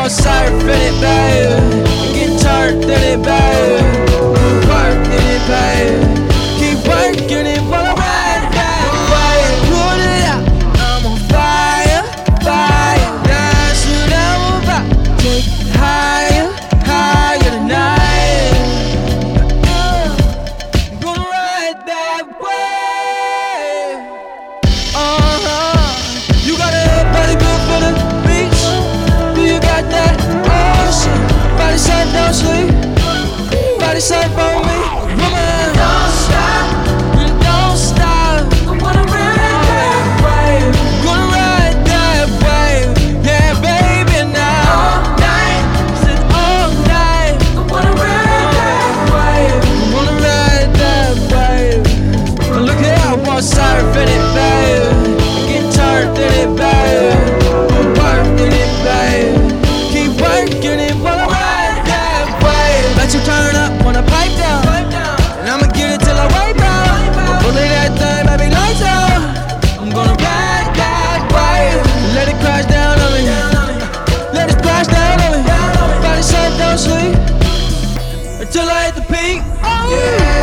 want surfing it, baby. Get turned in it, baby. Working it, baby. Keep working it while I ride that wave. Put it out, I'm on fire, fire. That's what I'm about. Take it higher, higher tonight. I'm gonna ride that wave. You got a body built for the beach. Do you got that ocean? Body said don't sleep. Body said for me, woman. Don't stop, don't stop. I wanna ride that wave. Gonna ride that wave, yeah, baby, now. All night, said all night. I wanna ride that wave. I wanna ride that wave. But look here, I want surfing it, baby. Get turned in it, baby. Working it, baby. Keep working it while I ride that wave. Let you turn up when I pipe down, and I'ma get it till I wipe out. Bullet that thing, baby, lights out. I'm gonna ride that wave. Let it crash down on me. Let it crash down on me. Body said don't sleep until I hit the peak. Oh yeah.